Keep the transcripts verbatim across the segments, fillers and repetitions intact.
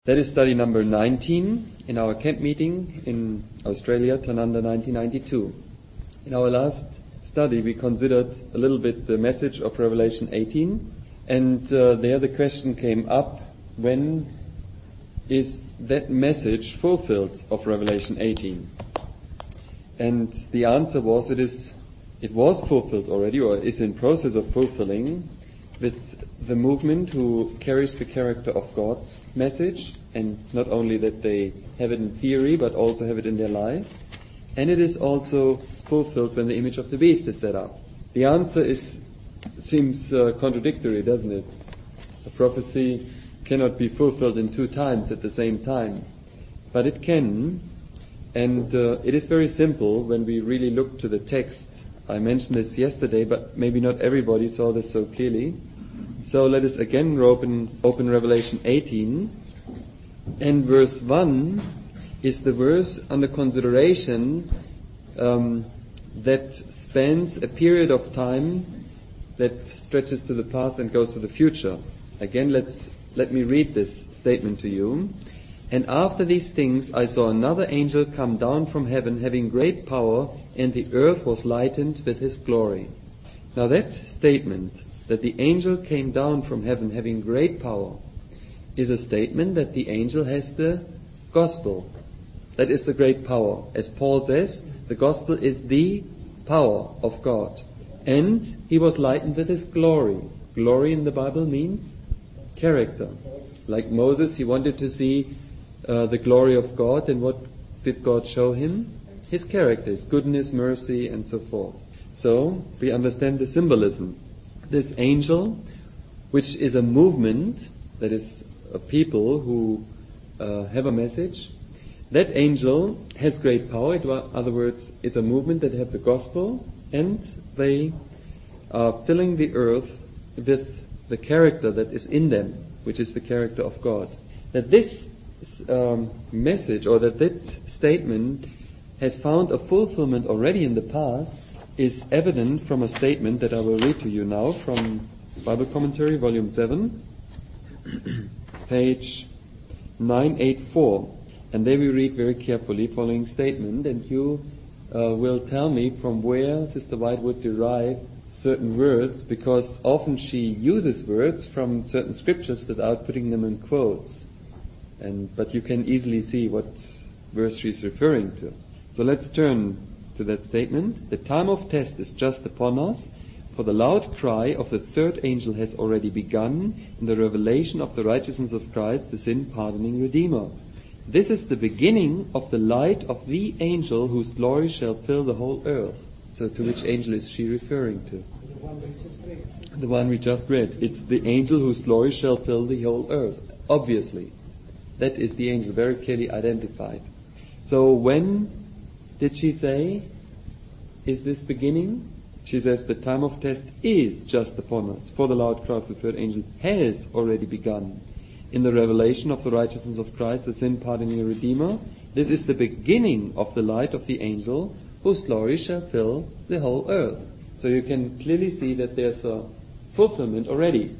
That is study number nineteen in our camp meeting in Australia, Tananda nineteen ninety-two. In our last study we considered a little bit the message of Revelation eighteen, and uh, there the question came up, when is that message fulfilled of Revelation eighteen? And the answer was it is it was fulfilled already, or is in process of fulfilling, with the movement who carries the character of God's message, and not only that they have it in theory but also have it in their lives. And it is also fulfilled when the image of the beast is set up. The answer is seems uh, contradictory, doesn't it? A prophecy cannot be fulfilled in two times at the same time, but it can. And uh, it is very simple when we really look to the text. I mentioned this yesterday, but maybe not everybody saw this so clearly. So let us again open, open Revelation eighteen, and verse one is the verse under consideration um, that spans a period of time that stretches to the past and goes to the future. Again, let's let me read this statement to you. And after these things I saw another angel come down from heaven, having great power, and the earth was lightened with his glory. Now that statement, that the angel came down from heaven having great power, is a statement that the angel has the gospel. That is the great power. As Paul says, the gospel is the power of God. And he was lightened with his glory. Glory in the Bible means character. Like Moses, he wanted to see uh, the glory of God, and what did God show him? His character, his goodness, mercy, and so forth. So we understand the symbolism. This angel, which is a movement, that is a people who uh, have a message, that angel has great power. In other words, it's a movement that have the gospel, and they are filling the earth with the character that is in them, which is the character of God. That this um, message, or that that statement has found a fulfillment already in the past, is evident from a statement that I will read to you now from Bible Commentary, Volume seven, page nine eighty-four. And there we read very carefully following statement, and you uh, will tell me from where Sister White would derive certain words, because often she uses words from certain scriptures without putting them in quotes. And but you can easily see what verse she's referring to. So let's turn to that statement. The time of test is just upon us, for the loud cry of the third angel has already begun in the revelation of the righteousness of Christ, the sin-pardoning Redeemer. This is the beginning of the light of the angel whose glory shall fill the whole earth. So to which angel is she referring to? The one we just read. The one we just read. It's the angel whose glory shall fill the whole earth. Obviously. That is the angel, very clearly identified. So when did she say, is this beginning? She says the time of test is just upon us, for the loud cry of the third angel has already begun in the revelation of the righteousness of Christ, the sin-pardoning Redeemer. This is the beginning of the light of the angel whose glory shall fill the whole earth. So you can clearly see that there's a fulfillment already.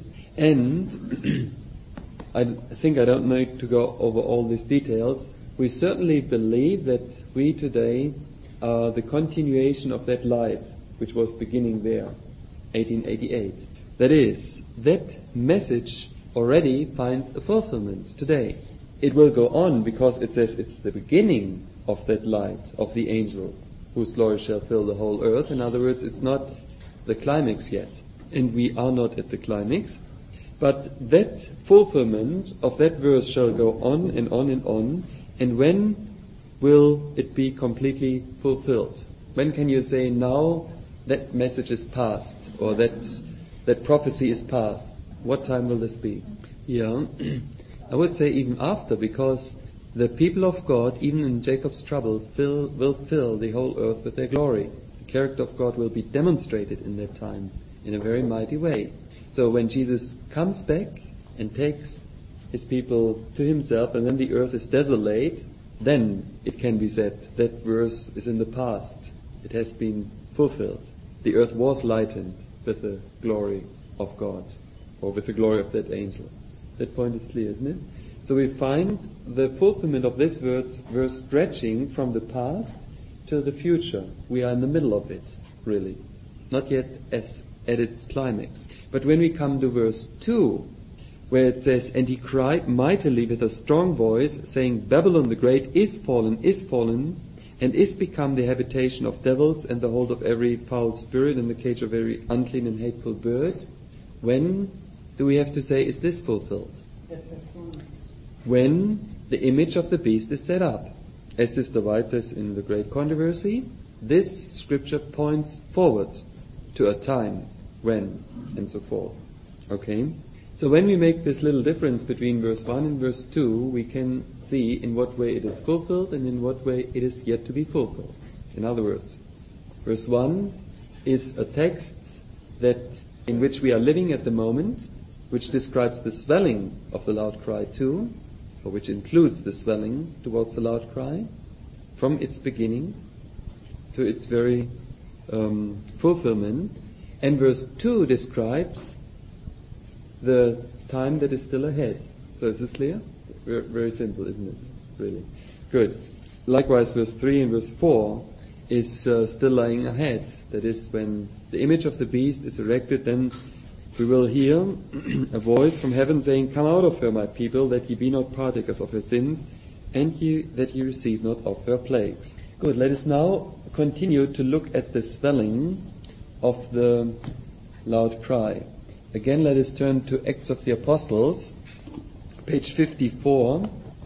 And I think I don't need to go over all these details. We certainly believe that we today are the continuation of that light which was beginning there, eighteen eighty-eight. That is, that message already finds a fulfillment today. It will go on because it says it's the beginning of that light of the angel whose glory shall fill the whole earth. In other words, it's not the climax yet, and we are not at the climax. But that fulfillment of that verse shall go on and on and on. And when will it be completely fulfilled? When can you say, now that message is past, or that that prophecy is past? What time will this be? Yeah, I would say even after, because the people of God, even in Jacob's trouble, fill, will fill the whole earth with their glory. The character of God will be demonstrated in that time in a very mighty way. So when Jesus comes back and takes his people to himself, and then the earth is desolate, then it can be said that verse is in the past. It has been fulfilled. The earth was lightened with the glory of God, or with the glory of that angel. That point is clear, isn't it? So we find the fulfillment of this verse, verse stretching from the past to the future. We are in the middle of it, really. Not yet as at its climax. But when we come to verse two, where it says, "And he cried mightily with a strong voice, saying, Babylon the great is fallen, is fallen, and is become the habitation of devils, and the hold of every foul spirit, and the cage of every unclean and hateful bird." When do we have to say, is this fulfilled? When the image of the beast is set up. As Sister White says in the Great Controversy, this scripture points forward to a time when, and so forth. Okay? So when we make this little difference between verse one and verse two, we can see in what way it is fulfilled and in what way it is yet to be fulfilled. In other words, verse one is a text that in which we are living at the moment, which describes the swelling of the loud cry too, or which includes the swelling towards the loud cry, from its beginning to its very um, fulfillment. And verse two describes the time that is still ahead. So is this clear? Very, very simple, isn't it? Really. Good. Likewise, verse three and verse four is uh, still lying ahead. That is, when the image of the beast is erected, then we will hear a voice from heaven saying, "Come out of her, my people, that ye be not partakers of her sins, and ye, that ye receive not of her plagues." Good. Let us now continue to look at the swelling of the loud cry. Again, let us turn to Acts of the Apostles, page fifty-four,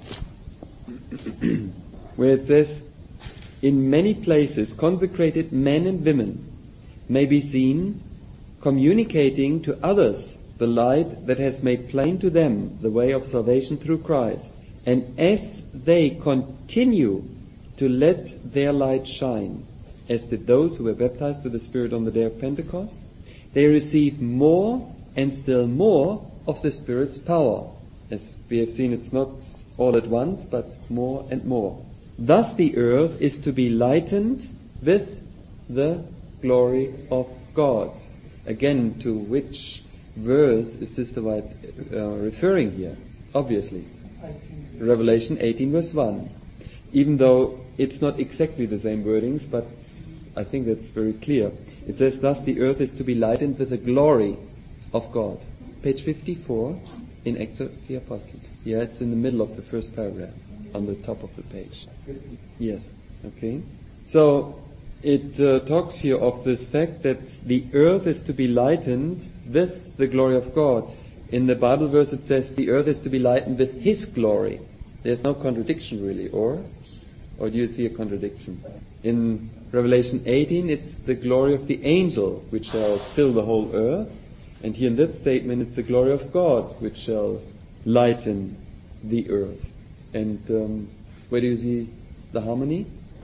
where it says, "In many places consecrated men and women may be seen communicating to others the light that has made plain to them the way of salvation through Christ. And as they continue to let their light shine, as did those who were baptized with the Spirit on the day of Pentecost, they receive more and still more of the Spirit's power." As we have seen, it's not all at once, but more and more. "Thus the earth is to be lightened with the glory of God." Again, to which verse is Sister White uh, referring here? Obviously, Revelation eighteen verse one. Even though it's not exactly the same wordings, but I think that's very clear. It says, "Thus the earth is to be lightened with the glory of God." Page fifty-four in Acts of the Apostles. Yeah, it's in the middle of the first paragraph, on the top of the page. Yes, okay. So it uh, talks here of this fact that the earth is to be lightened with the glory of God. In the Bible verse it says the earth is to be lightened with His glory. There's no contradiction really, or? Or do you see a contradiction? In Revelation eighteen, it's the glory of the angel which shall fill the whole earth. And here in that statement, it's the glory of God which shall lighten the earth. And um, where do you see the harmony?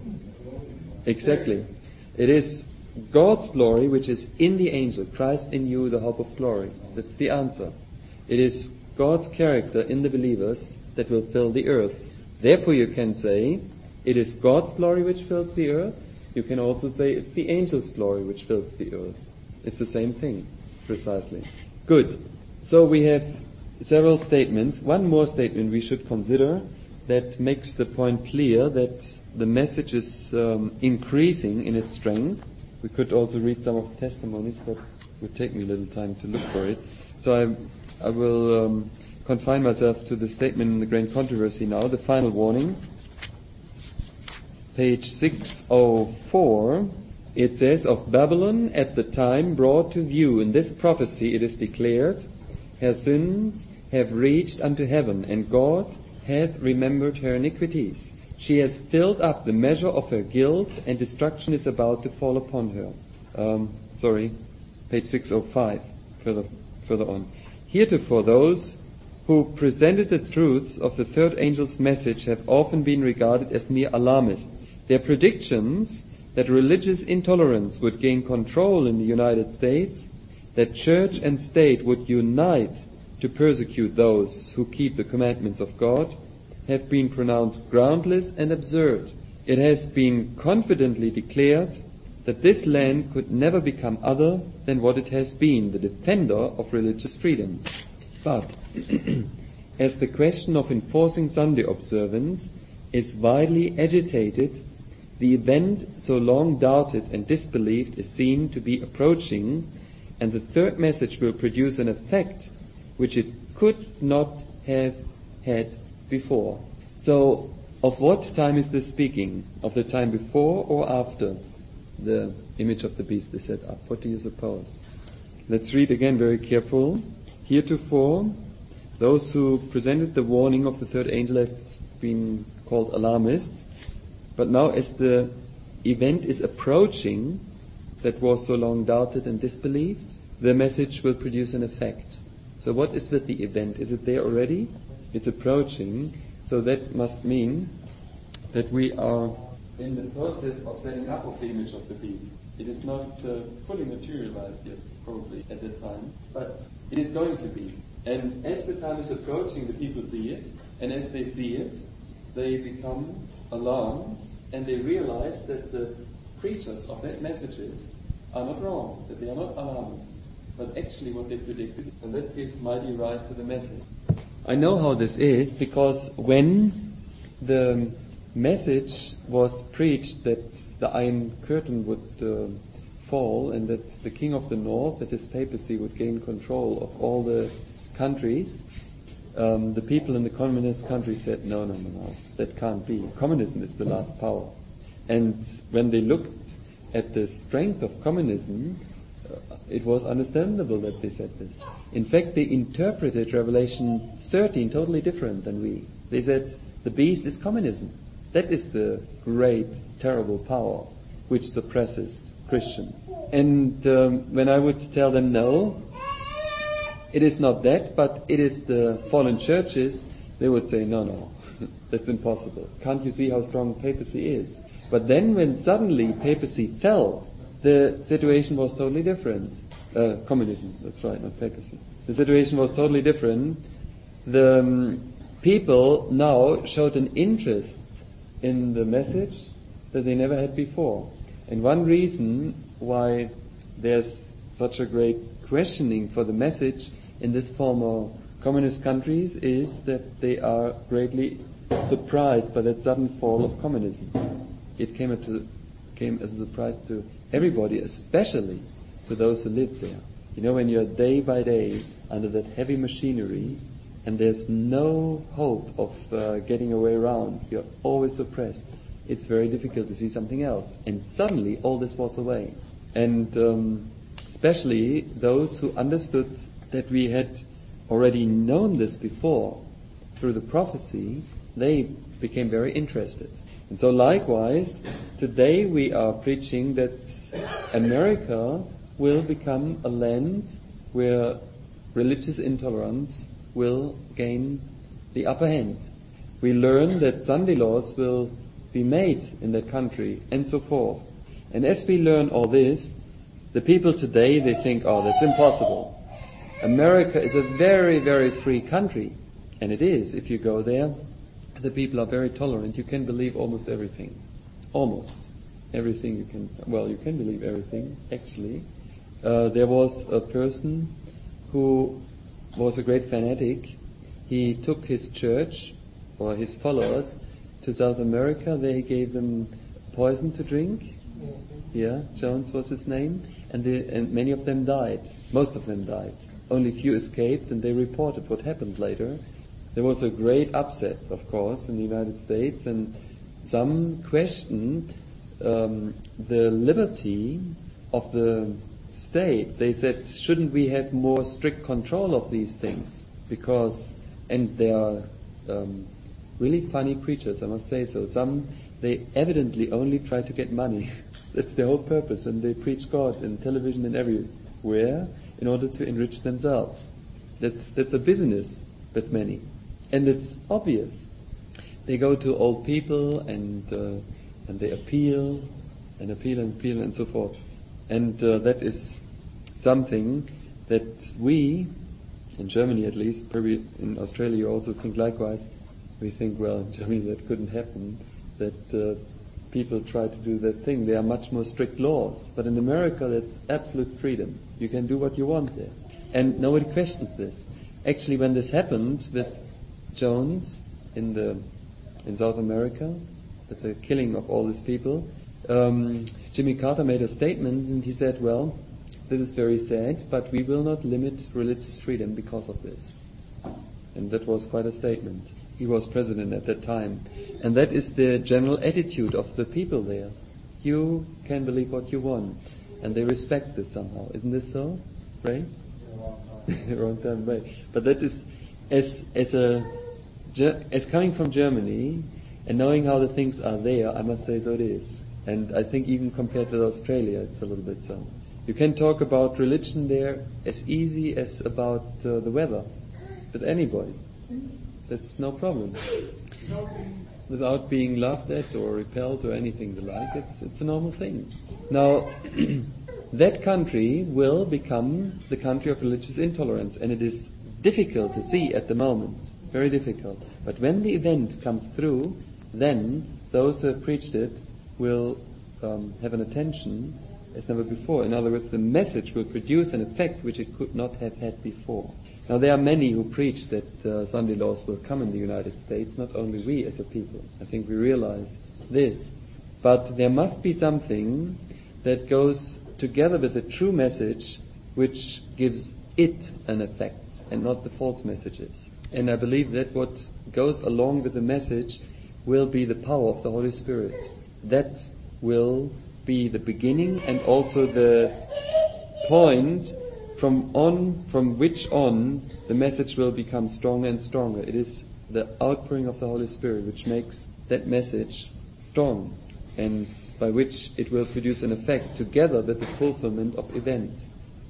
Exactly. It is God's glory which is in the angel, Christ in you, the hope of glory. That's the answer. It is God's character in the believers that will fill the earth. Therefore you can say, it is God's glory which fills the earth. You can also say it's the angel's glory which fills the earth. It's the same thing, precisely. Good. So we have several statements. One more statement we should consider that makes the point clear that the message is um, increasing in its strength. We could also read some of the testimonies, but it would take me a little time to look for it. So I, I will um, confine myself to the statement in the Great Controversy now, the final warning. Page six oh four, it says, "Of Babylon at the time brought to view in this prophecy it is declared, her sins have reached unto heaven, and God hath remembered her iniquities. She has filled up the measure of her guilt, and destruction is about to fall upon her." Um, sorry, page six oh five, further, further on. "Heretofore those who presented the truths of the third angel's message have often been regarded as mere alarmists. Their predictions that religious intolerance would gain control in the United States, that church and state would unite to persecute those who keep the commandments of God, have been pronounced groundless and absurd. It has been confidently declared that this land could never become other than what it has been, the defender of religious freedom. But as the question of enforcing Sunday observance is widely agitated, the event so long doubted and disbelieved is seen to be approaching, and the third message will produce an effect which it could not have had before. So, of what time is this speaking? Of the time before or after the image of the beast is set up? What do you suppose? Let's read again very careful. Heretofore, those who presented the warning of the third angel have been called alarmists, but now as the event is approaching that was so long doubted and disbelieved, the message will produce an effect. So what is with the event? Is it there already? It's approaching, so that must mean that we are in the process of setting up of the image of the beast. It is not uh, fully materialized yet, probably, at that time, but it is going to be. And as the time is approaching, the people see it, and as they see it, they become alarmed, and they realize that the preachers of that messages are not wrong, that they are not alarmists, but actually what they predicted, and that gives mighty rise to the message. I know how this is, because when the message was preached that the Iron Curtain would uh, fall, and that the King of the North, that his papacy would gain control of all the countries, um, the people in the communist countries said, no, no, no, no, that can't be. Communism is the last power. And when they looked at the strength of communism, uh, it was understandable that they said this. In fact, they interpreted Revelation thirteen totally different than we. They said, the beast is communism. That is the great, terrible power which suppresses Christians. And um, when I would tell them, no, it is not that, but it is the fallen churches, they would say, no, no, that's impossible. Can't you see how strong papacy is? But then when suddenly papacy fell, the situation was totally different. Uh, communism, that's right, not papacy. The situation was totally different. The um, people now showed an interest in the message that they never had before. And one reason why there's such a great questioning for the message in this former communist countries is that they are greatly surprised by that sudden fall of communism. It came, at a, came as a surprise to everybody, especially to those who lived there. You know, when you're day by day under that heavy machinery and there's no hope of uh, getting a way around, you're always suppressed. It's very difficult to see something else. And suddenly all this was away. And um, especially those who understood that we had already known this before through the prophecy, they became very interested. And so likewise, today we are preaching that America will become a land where religious intolerance will gain the upper hand. We learn that Sunday laws will be made in that country, and so forth. And as we learn all this, the people today, they think, oh, that's impossible. America is a very, very free country. And it is. If you go there, the people are very tolerant. You can believe almost everything. Almost everything you can, well, you can believe everything, actually. Uh, there was a person who was a great fanatic. He took his church, or his followers, to South America. They gave them poison to drink. Yeah, Jones was his name. And, the, and many of them died. Most of them died. Only few escaped, and they reported what happened later. There was a great upset, of course, in the United States, and some questioned um, the liberty of the state. They said, shouldn't we have more strict control of these things? Because, and they are um, really funny preachers, I must say so. Some, they evidently only try to get money. That's their whole purpose, and they preach God in television and everywhere in order to enrich themselves. That's that's a business with many, and it's obvious. They go to old people and uh, and they appeal and appeal and appeal and so forth, and uh, that is something that we, in Germany at least, probably in Australia you also think likewise. We think, well, in Germany that couldn't happen. That uh, people try to do that thing. There are much more strict laws. But in America, that's absolute freedom. You can do what you want there. And nobody questions this. Actually, when this happened with Jones in the in South America, with the killing of all these people, um, Jimmy Carter made a statement and he said, well, this is very sad, but we will not limit religious freedom because of this. And that was quite a statement. He was president at that time. And that is the general attitude of the people there. You can believe what you want. And they respect this somehow. Isn't this so, Ray? Wrong time, right. But that is, as as a as coming from Germany and knowing how the things are there, I must say so it is. And I think even compared with Australia, it's a little bit so. You can talk about religion there as easy as about uh, the weather with anybody. That's no problem. Without being laughed at or repelled or anything the like, it's it's a normal thing. Now, that country will become the country of religious intolerance, and it is difficult to see at the moment, very difficult. But when the event comes through, then those who have preached it will um, have an attention as never before. In other words, the message will produce an effect which it could not have had before. Now, there are many who preach that uh, Sunday laws will come in the United States, not only we as a people. I think we realize this. But there must be something that goes together with the true message which gives it an effect and not the false messages. And I believe that what goes along with the message will be the power of the Holy Spirit. That will be the beginning and also the point from on from which on the message will become stronger and stronger. It is the outpouring of the Holy Spirit which makes that message strong, and by which it will produce an effect together with the fulfillment of events.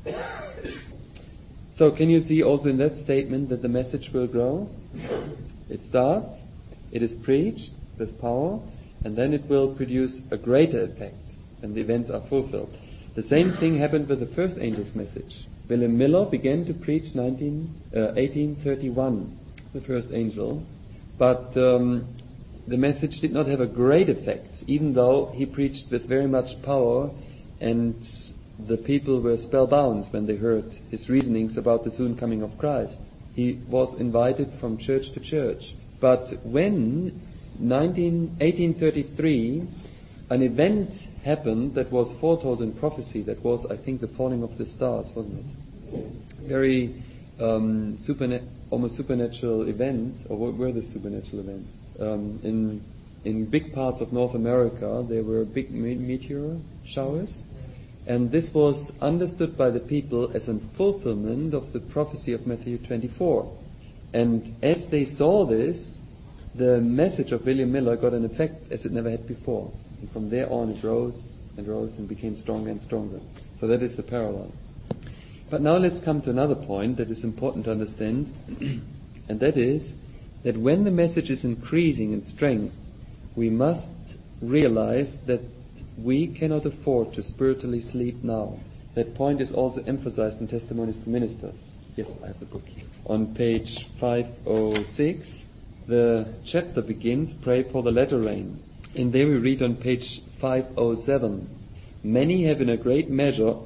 So can you see also in that statement that the message will grow? It starts, it is preached with power, and then it will produce a greater effect, and the events are fulfilled. The same thing happened with the first angel's message. William Miller began to preach nineteen, uh, eighteen thirty-one, the first angel, but um, the message did not have a great effect, even though he preached with very much power, and the people were spellbound when they heard his reasonings about the soon coming of Christ. He was invited from church to church. But when eighteen thirty-three, an event happened that was foretold in prophecy, that was, I think, the falling of the stars, wasn't it? Very um, superna- almost supernatural events, or what were the supernatural events? Um, in in big parts of North America, there were big me- meteor showers, and this was understood by the people as a fulfillment of the prophecy of Matthew twenty-four. And as they saw this, the message of William Miller got an effect as it never had before. And from there on it rose and rose and became stronger and stronger. So that is the parallel. But now let's come to another point that is important to understand, and that is that when the message is increasing in strength, we must realize that we cannot afford to spiritually sleep now. That point is also emphasized in Testimonies to Ministers. Yes, I have the book here. On page five oh six, the chapter begins, Pray for the latter rain. And there we read on page five oh seven, many have in a great measure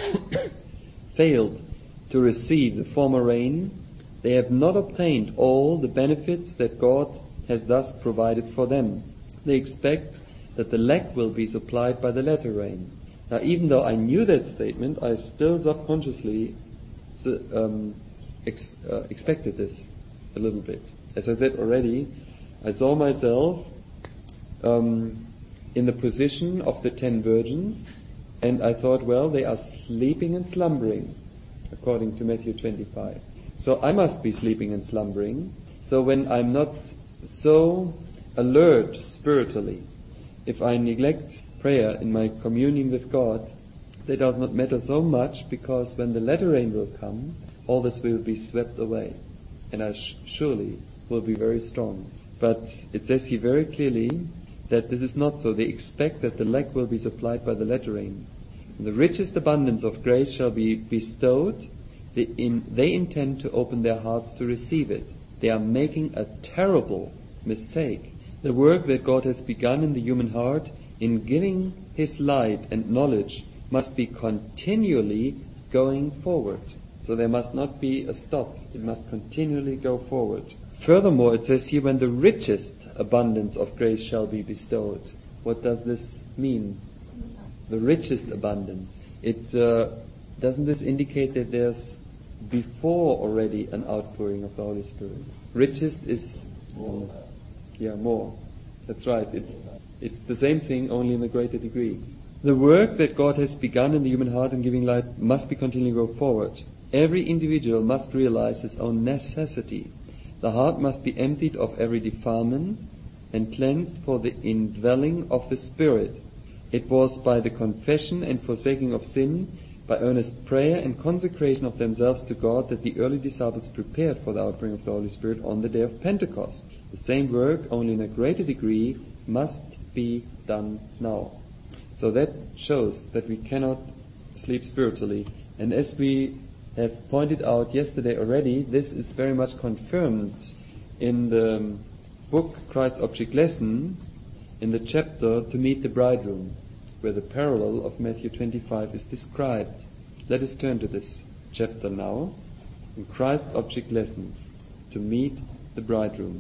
failed to receive the former rain. They have not obtained all the benefits that God has thus provided for them. They expect that the lack will be supplied by the latter rain. Now, even though I knew that statement, I still subconsciously um, ex- uh, expected this a little bit. As I said already, I saw myself um, in the position of the ten virgins, and I thought, well, they are sleeping and slumbering, according to Matthew twenty-five. So I must be sleeping and slumbering. So when I'm not so alert spiritually, if I neglect prayer in my communion with God, that does not matter so much, because when the latter rain will come, all this will be swept away, and I sh- surely will be very strong. But it says here very clearly that this is not so. They expect that the lack will be supplied by the latter rain. The richest abundance of grace shall be bestowed. They, in, they intend to open their hearts to receive it. They are making a terrible mistake. The work that God has begun in the human heart in giving His light and knowledge must be continually going forward. So there must not be a stop. It must continually go forward. Furthermore, it says here, when the richest abundance of grace shall be bestowed. What does this mean? The richest abundance. It uh, doesn't this indicate that there's before already an outpouring of the Holy Spirit? Richest is um, yeah more. That's right. It's it's the same thing, only in a greater degree. The work that God has begun in the human heart in giving light must be continually go forward. Every individual must realize his own necessity. The heart must be emptied of every defilement and cleansed for the indwelling of the Spirit. It was by the confession and forsaking of sin, by earnest prayer and consecration of themselves to God, that the early disciples prepared for the outpouring of the Holy Spirit on the day of Pentecost. The same work, only in a greater degree, must be done now. So that shows that we cannot sleep spiritually. And as we have pointed out yesterday already, this is very much confirmed in the book Christ's Object Lesson, in the chapter To Meet the Bridegroom, where the parallel of Matthew twenty-five is described. Let us turn to this chapter now, in Christ's Object Lessons, To Meet the Bridegroom.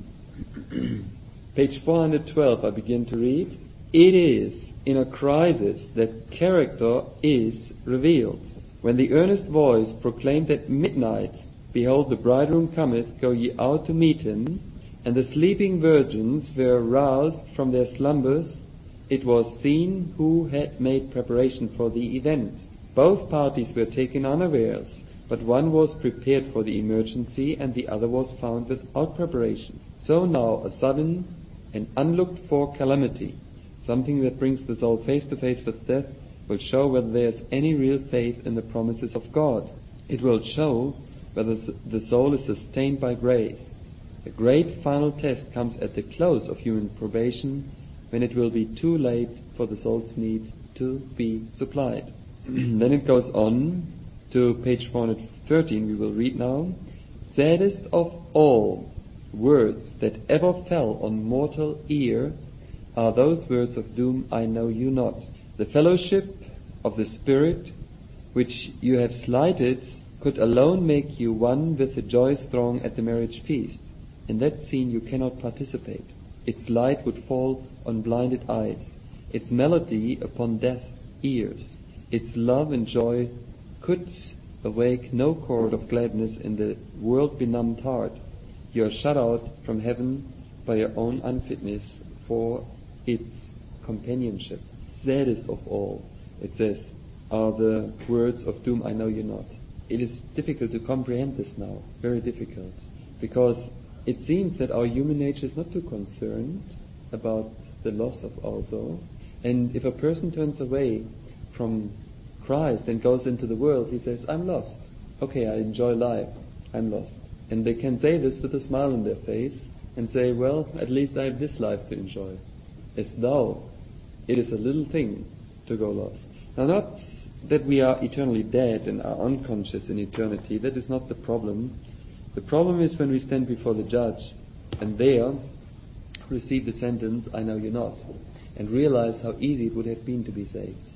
Page four hundred twelve, I begin to read. It is in a crisis that character is revealed. When the earnest voice proclaimed at midnight, Behold, the bridegroom cometh, go ye out to meet him, and the sleeping virgins were roused from their slumbers, it was seen who had made preparation for the event. Both parties were taken unawares, but one was prepared for the emergency, and the other was found without preparation. So now a sudden and unlooked for calamity, something that brings the soul face to face with death, will show whether there is any real faith in the promises of God. It will show whether the soul is sustained by grace. The great final test comes at the close of human probation, when it will be too late for the soul's need to be supplied. Then it goes on to page four hundred thirteen, we will read now. Saddest of all words that ever fell on mortal ear are those words of doom, I know you not. The fellowship of the Spirit, which you have slighted, could alone make you one with the joyous throng at the marriage feast. In that scene you cannot participate. Its light would fall on blinded eyes, its melody upon deaf ears. Its love and joy could awake no chord of gladness in the world-benumbed heart. You are shut out from heaven by your own unfitness for its companionship. Saddest of all, it says, are the words of doom, I know you not. It is difficult to comprehend this now, very difficult, because it seems that our human nature is not too concerned about the loss of our soul. And if a person turns away from Christ and goes into the world, he says, I'm lost. Okay, I enjoy life. I'm lost. And they can say this with a smile on their face and say, well, at least I have this life to enjoy. As though it is a little thing to go lost. Now, not that we are eternally dead and are unconscious in eternity. That is not the problem. The problem is when we stand before the judge and there receive the sentence, I know you not, and realize how easy it would have been to be saved.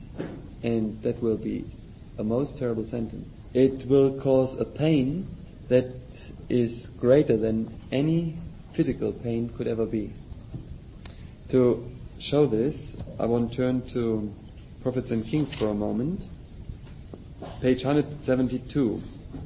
And that will be a most terrible sentence. It will cause a pain that is greater than any physical pain could ever be. To show this, I want to turn to Prophets and Kings for a moment. Page one hundred seventy-two.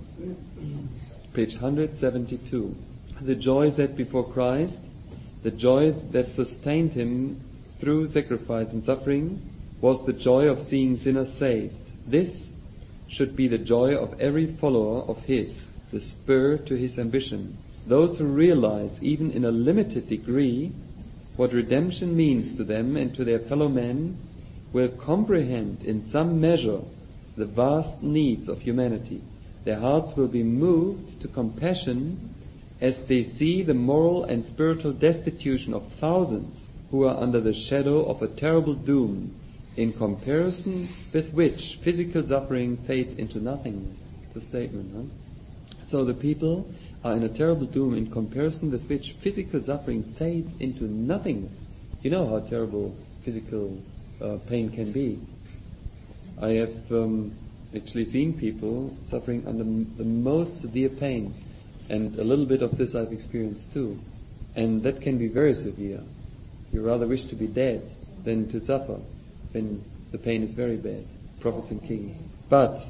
Page one hundred seventy-two. The joy set before Christ, the joy that sustained him through sacrifice and suffering, was the joy of seeing sinners saved. This should be the joy of every follower of his, the spur to his ambition. Those who realize, even in a limited degree, what redemption means to them and to their fellow men, will comprehend in some measure the vast needs of humanity. Their hearts will be moved to compassion as they see the moral and spiritual destitution of thousands who are under the shadow of a terrible doom, in comparison with which physical suffering fades into nothingness. It's a statement, huh? So the people are in a terrible doom in comparison with which physical suffering fades into nothingness. You know how terrible physical uh, pain can be. I have um, actually seen people suffering under m- the most severe pains, And a little bit of this I've experienced too. And that can be very severe. You rather wish to be dead than to suffer when the pain is very bad. Prophets and kings. But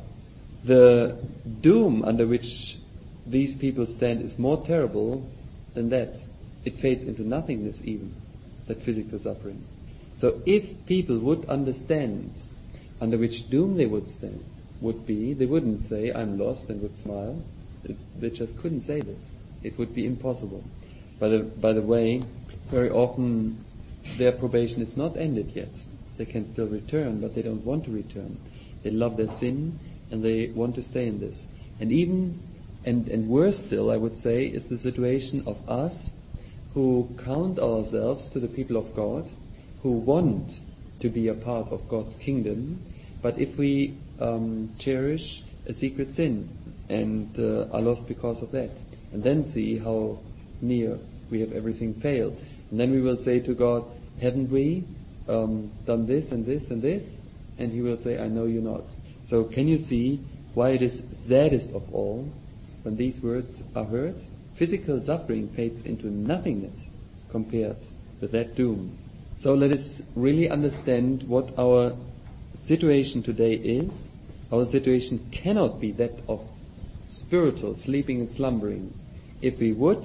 the doom under which these people stand is more terrible than that. It fades into nothingness even, that physical suffering. So if people would understand under which doom they would stand, would be, they wouldn't say, I'm lost, and would smile. It, they just couldn't say this. It would be impossible. By the, by the way, very often their probation is not ended yet. They can still return, but they don't want to return. They love their sin, and they want to stay in this. And even, and, and worse still, I would say, is the situation of us who count ourselves to the people of God, who want to be a part of God's kingdom, but if we um, cherish a secret sin and uh, are lost because of that, and then see how near we have everything failed, and then we will say to God, haven't we um, done this and this and this? And He will say, I know you not. So can you see why it is saddest of all when these words are heard? Physical suffering fades into nothingness compared with that doom. So let us really understand what our situation today is. Our situation cannot be that of spiritual sleeping and slumbering. If we would,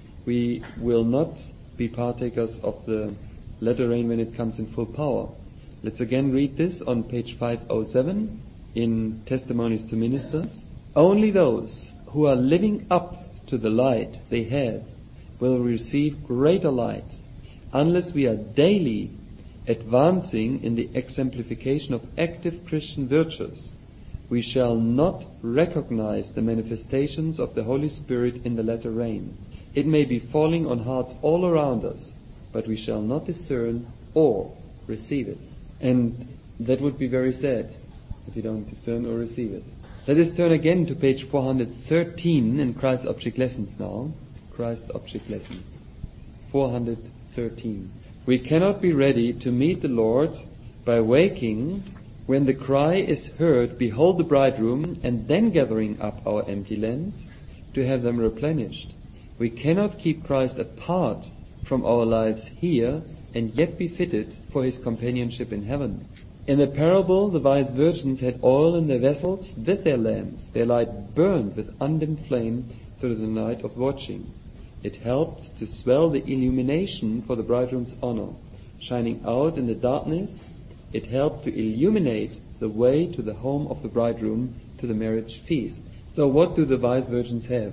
we will not be partakers of the latter rain when it comes in full power. Let's again read this on page five oh seven in Testimonies to Ministers. Only those who are living up to the light they have will receive greater light, unless we are daily advancing in the exemplification of active Christian virtues. We shall not recognize the manifestations of the Holy Spirit in the latter rain. It may be falling on hearts all around us, but we shall not discern or receive it. And that would be very sad if you don't discern or receive it. Let us turn again to page four hundred thirteen in Christ's Object Lessons now. Christ's Object Lessons. four hundred thirteen. We cannot be ready to meet the Lord by waking when the cry is heard, behold the bridegroom, and then gathering up our empty lamps to have them replenished. We cannot keep Christ apart from our lives here and yet be fitted for His companionship in heaven. In the parable, the wise virgins had oil in their vessels with their lamps. Their light burned with undimmed flame through the night of watching. It helped to swell the illumination for the bridegroom's honor. Shining out in the darkness, it helped to illuminate the way to the home of the bridegroom, to the marriage feast. So what do the wise virgins have?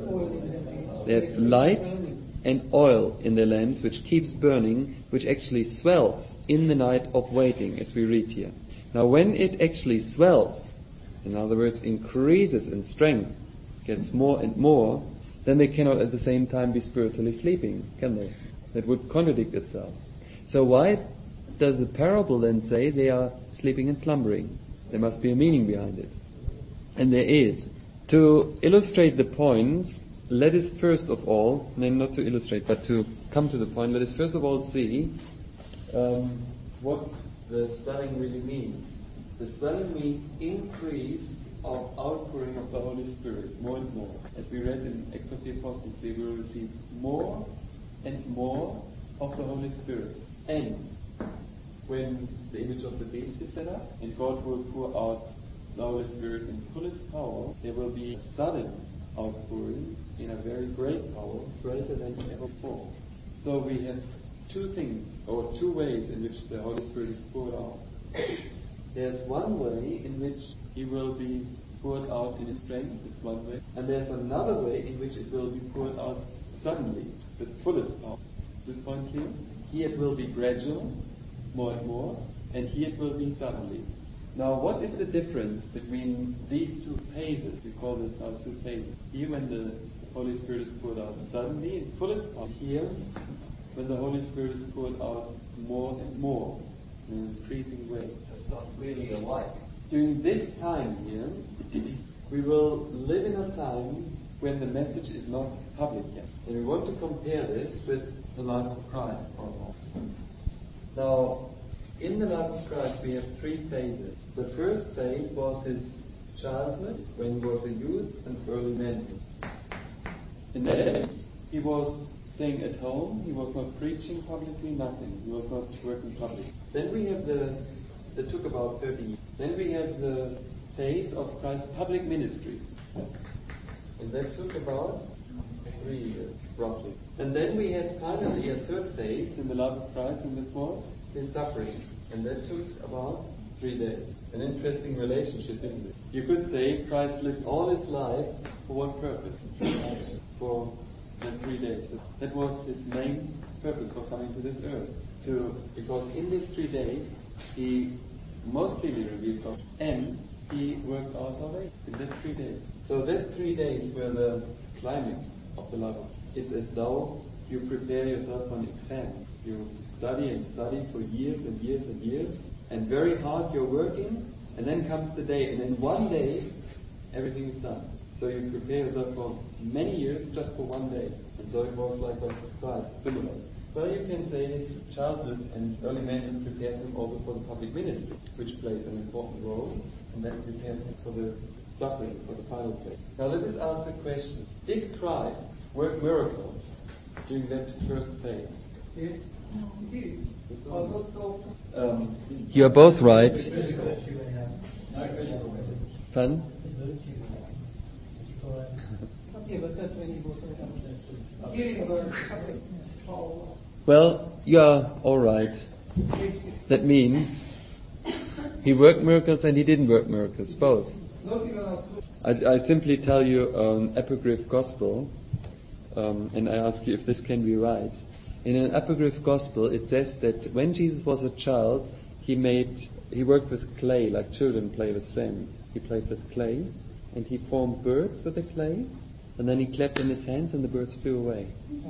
They have light and oil in their lamps, which keeps burning, which actually swells in the night of waiting, as we read here. Now when it actually swells, in other words, increases in strength, gets more and more, then they cannot at the same time be spiritually sleeping, can they? That would contradict itself. So why does the parable then say they are sleeping and slumbering? There must be a meaning behind it. And there is. To illustrate the point, let us first of all, no, not to illustrate, but to come to the point, let us first of all see um, what the swelling really means. The swelling means increase of outpouring of the Holy Spirit, more and more. As we read in Acts of the Apostles, they will receive more and more of the Holy Spirit. And when the image of the beast is set up, and God will pour out the Holy Spirit in fullest power, there will be a sudden outpouring in a very great power, greater than ever before. So we have two things, or two ways in which the Holy Spirit is poured out. There's one way in which He will be poured out in His strength, it's one way. And there's another way in which it will be poured out suddenly, with fullest power. Is this point clear? Here it will be gradual, more and more, and here it will be suddenly. Now, what is the difference between these two phases? We call this now two phases. Here, when the Holy Spirit is poured out suddenly in fullest power. Here, when the Holy Spirit is poured out more and more in an increasing way. It's not really alike. During this time here, we will live in a time when the message is not public yet. And we want to compare this with the life of Christ for a moment. Now, in the life of Christ we have three phases. The first phase was His childhood, when He was a youth, and early manhood. In that days, he was staying at home. He was not preaching publicly, nothing. He was not working publicly. Then we have the, that took about thirty years. Then we have the phase of Christ's public ministry. And that took about three years, roughly. And then we had finally a third phase in the love of Christ, and that was his suffering. And that took about three days. An interesting relationship, isn't it? You could say Christ lived all his life for what purpose? For the three days. That was his main purpose for coming to this earth. To because in these three days he mostly revealed God, and he worked our salvation in that three days. So that three days were the climax of the love. It's as though you prepare yourself for an exam. You study and study for years and years and years, and very hard you're working, and then comes the day, and then one day everything is done. So you prepare yourself for many years just for one day. And so it was like with Christ, similar. Well, you can say his childhood and early manhood prepared him also for the public ministry, which played an important role, and then prepared him for the suffering, for the final phase. Now let us ask the question, did Christ work miracles during that first phase? Yeah. No, he did. But not so often. Um, you are both right. Pardon? Yeah, but that's when he was hearing about something. Well, you are all right. That means he worked miracles and he didn't work miracles, both. I, I simply tell you an apocryph gospel, um, and I ask you if this can be right. In an apocryph gospel, it says that when Jesus was a child, he made he worked with clay, like children play with sand. He played with clay, and he formed birds with the clay, and then he clapped in his hands, and the birds flew away.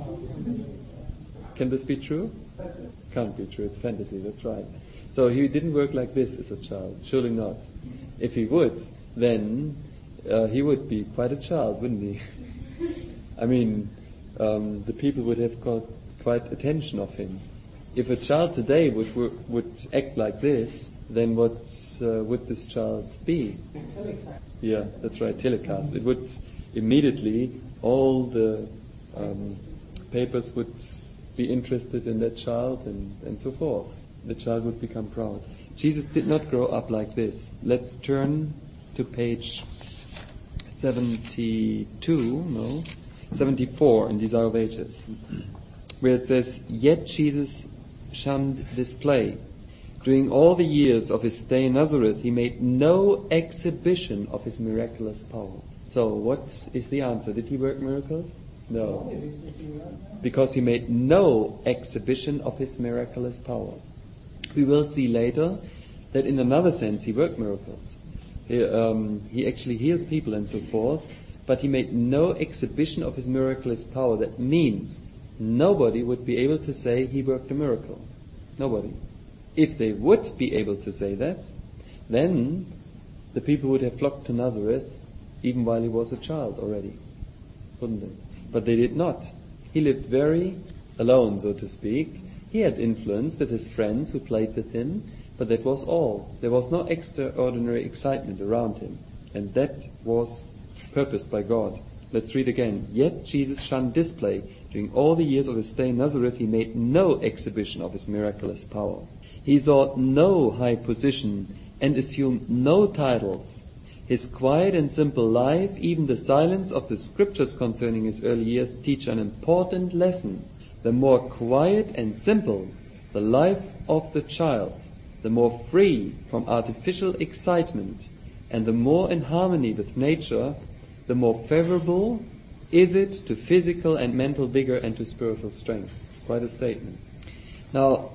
Can this be true? Can't be true. It's fantasy. That's right. So he didn't work like this as a child. Surely not. If he would, then uh, he would be quite a child, wouldn't he? I mean, um, the people would have got quite attention of him. If a child today would would act like this, then what uh, would this child be? Yeah, that's right. Telecast. It would immediately all the um, papers would be interested in that child, and, and so forth. The child would become proud. Jesus did not grow up like this. Let's turn to page seventy-two, no, seventy-four in Desire of Ages, where it says, "Yet Jesus shunned display. During all the years of his stay in Nazareth, he made no exhibition of his miraculous power." So what is the answer? Did he work miracles? No. Because he made no exhibition of his miraculous power. We will see later that in another sense he worked miracles. He, um, he actually healed people and so forth, but he made no exhibition of his miraculous power. That means nobody would be able to say he worked a miracle. Nobody. If they would be able to say that, then the people would have flocked to Nazareth even while he was a child already, wouldn't they? But they did not. He lived very alone, so to speak. He had influence with his friends who played with him, but that was all. There was no extraordinary excitement around him, and that was purposed by God. Let's read again. "Yet Jesus shunned display. During all the years of his stay in Nazareth, he made no exhibition of his miraculous power. He sought no high position and assumed no titles. His quiet and simple life, even the silence of the scriptures concerning his early years, teach an important lesson. The more quiet and simple the life of the child, the more free from artificial excitement, and the more in harmony with nature, the more favorable is it to physical and mental vigor and to spiritual strength." It's quite a statement. Now,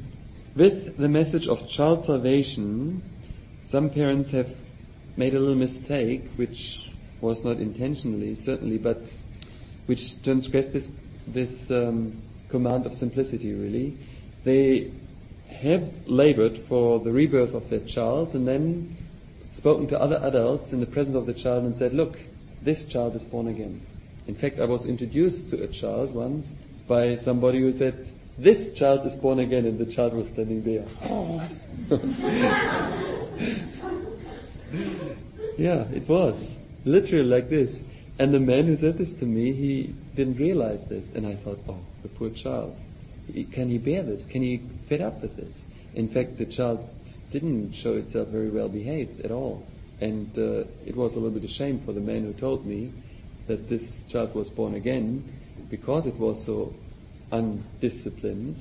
with the message of child salvation, some parents have made a little mistake, which was not intentionally, certainly, but which transgressed this this um, command of simplicity, really. They have labored for the rebirth of their child and then spoken to other adults in the presence of the child and said, "Look, this child is born again." In fact, I was introduced to a child once by somebody who said, "This child is born again," and the child was standing there. Yeah, it was literally like this. And the man who said this to me, he didn't realize this. And I thought, oh, the poor child. Can he bear this? Can he fed up with this? In fact, the child didn't show itself very well behaved at all. And uh, it was a little bit a shame for the man who told me that this child was born again, because it was so undisciplined,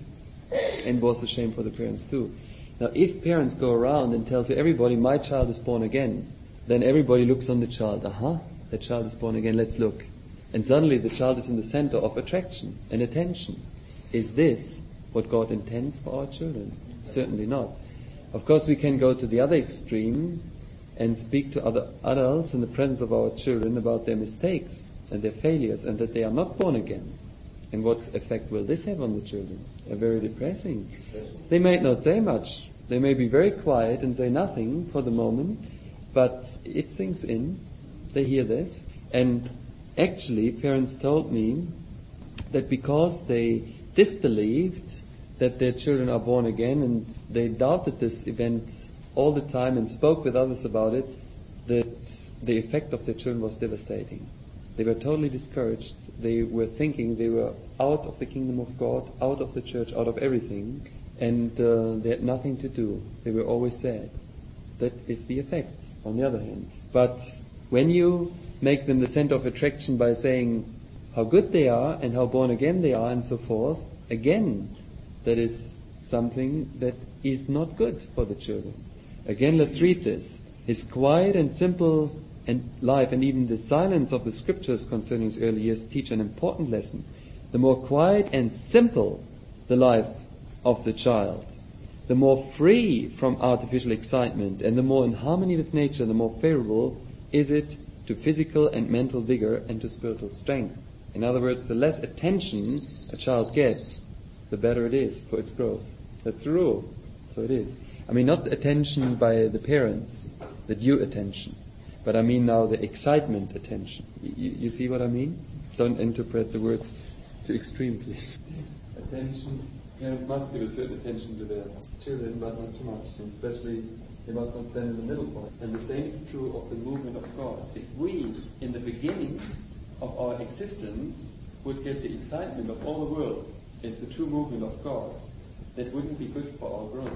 and was a shame for the parents too. Now, if parents go around and tell to everybody, my child is born again, then everybody looks on the child. Aha, the child is born again, let's look. And suddenly the child is in the center of attraction and attention. Is this what God intends for our children? Certainly not. Of course, we can go to the other extreme and speak to other adults in the presence of our children about their mistakes and their failures, and that they are not born again. And what effect will this have on the children? Uh, very depressing. They might not say much. They may be very quiet and say nothing for the moment, but it sinks in. They hear this. And actually, parents told me that because they disbelieved that their children are born again, and they doubted this event all the time and spoke with others about it, that the effect of their children was devastating. They were totally discouraged. They were thinking they were out of the kingdom of God, out of the church, out of everything, and uh, they had nothing to do. They were always sad. That is the effect, on the other hand. But when you make them the center of attraction by saying how good they are and how born again they are and so forth, again, that is something that is not good for the children. Again, let's read this. His quiet and simple and life, and even the silence of the scriptures concerning his early years, teach an important lesson. The more quiet and simple the life of the child, the more free from artificial excitement, and the more in harmony with nature, the more favorable is it to physical and mental vigor and to spiritual strength. In other words, the less attention a child gets, the better it is for its growth. That's the rule. So it is. I mean, not attention by the parents, the due attention, but I mean now the excitement attention. You, you see what I mean? Don't interpret the words too extremely. Attention. Parents must give a certain attention to their children, but not too much. And especially, they must not stand in the middle point. And the same is true of the movement of God. If we, in the beginning of our existence, would get the excitement of all the world as the true movement of God, that wouldn't be good for our growth.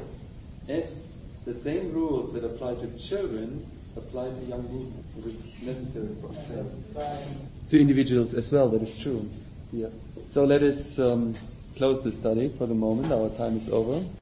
As the same rules that apply to children apply to young movement. It is necessary for us. To individuals as well, that is true. Yeah. So let us um, close the study for the moment. Our time is over.